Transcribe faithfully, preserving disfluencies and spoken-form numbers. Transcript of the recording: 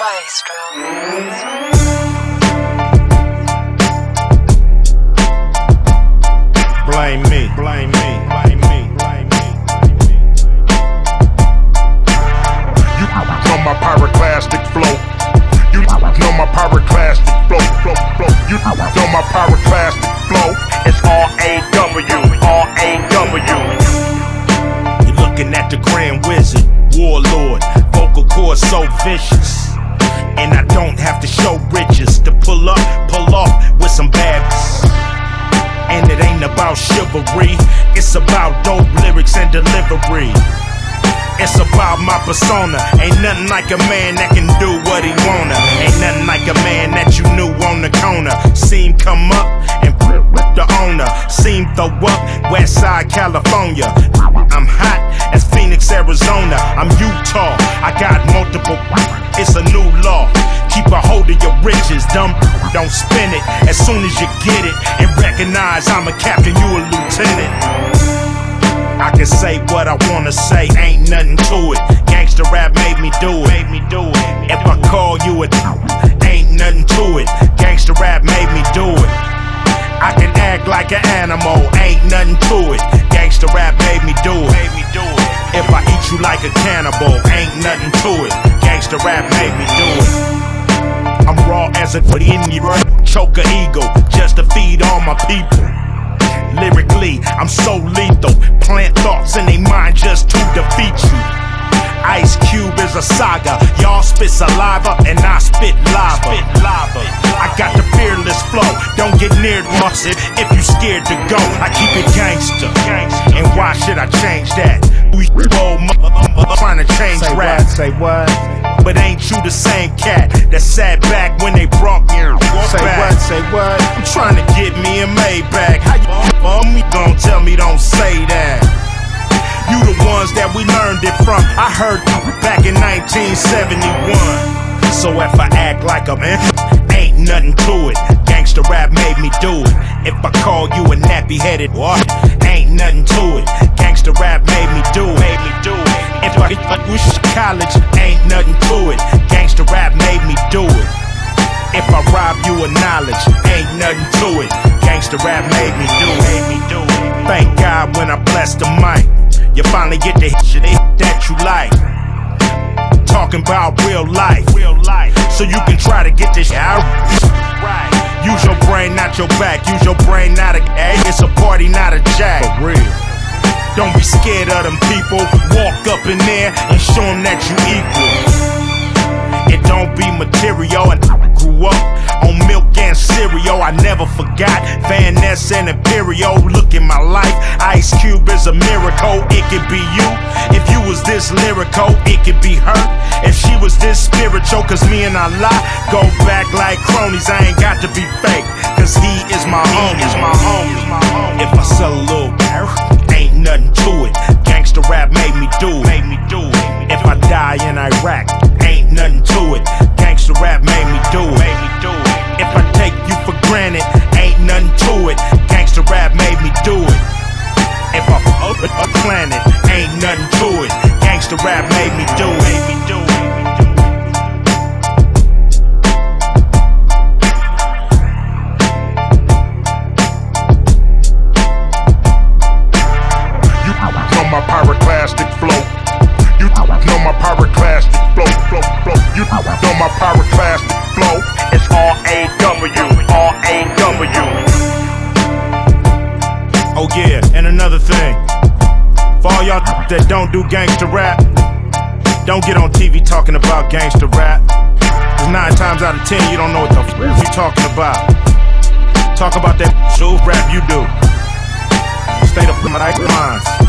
Maestro. Blame me, blame me, blame me, blame me. You know my pyroclastic flow. You know my pyroclastic flow, flow, flow. You know my pyroclastic flow. It's R A W, R A W. You're looking at the Grand Wizard, Warlord, vocal cords so vicious. And I don't have to show riches to pull up, pull off with some badness. And it ain't about chivalry, it's about dope lyrics and delivery. It's about my persona. Ain't nothing like a man that can do what he wanna. Ain't nothing like a man that you knew on the corner. Seen come up and the owner. Seen throw up Westside California. I'm hot as Phoenix, Arizona. I'm Utah, I got multiple. It's a new law. Keep a hold of your riches, dumb. Don't spin it as soon as you get it. And recognize I'm a captain, you a lieutenant. I can say what I wanna say, ain't nothing to it. Gangsta rap made me do it. Made me do it. If I call you a ain't nothing to it. Gangsta rap made me do it. I can act like an animal, ain't nothing to it. Gangsta rap made me do it. Made me do it. If I eat you like a cannibal, ain't nothing to it. Gangsta rap made me do it. I'm raw as a Indian, choke a eagle, just to feed all my people. Lyrically, I'm so lethal. Plant thoughts in their mind just to defeat you. Ice Cube is a saga. Y'all spit saliva and I spit lava. I got the fearless flow. Don't get near us if you scared to go. I keep it gangster. And why should I change that? We old mother trying to change say rap. What, say what? But ain't you the same cat that sat back when they brought me Say back? what, say what? I'm trying to get me a Maybach. How you on me? Don't tell me don't say that. You the ones that we learned it from. I heard back in nineteen seventy-one. So if I act like a man, ain't nothing to it. Gangsta rap made me do it. If I call you a nappy-headed what? Ain't nothing to it. Gangsta rap made me do it. Made me do it. If I wish college, ain't nothing to it. Gangsta rap made me do it. If I rob you of knowledge, ain't nothing to it. Gangsta rap made me do it. Made me do it. Thank God when I bless the mic, you finally get the shit that you like. Talking about real life, real life. So you can try to get this shit out. Right. Use your brain, not your back. Use your brain, not a A. It's a party, not a jack. For real. Don't be scared of them people. Walk up in there and show them that you equal. It don't be material. And I grew up on milk and cereal. I never forgot Van Ness and Imperial. Look in my life, Ice Cube is a miracle. It could be you. If you was this lyrical, it could be her. If she was this spiritual, cause me and Allah go back like cronies. I ain't got to be fake, cause he is my homie. Is my homie. If I sell a little ain't nothing to it. Gangsta rap made me do it. Made me do it. If I die in Iraq, ain't nothing to it. Gangsta rap made me do it. Made me do it. If I take you for granted, ain't nothing to it. Gangsta rap made me do it. If I fuck a planet, ain't nothing to it. Gangsta rap made me do it. Made me do it. My pyroclastic flow. You know my pyroclastic flow, flow, flow. You know my pyroclastic flow. It's R A W, R A W. Oh yeah, and another thing. For all y'all that don't do gangsta rap, don't get on T V talking about gangsta rap. Cause nine times out of ten you don't know what the f you talking about. Talk about that show rap you do. Stay the f*** minds.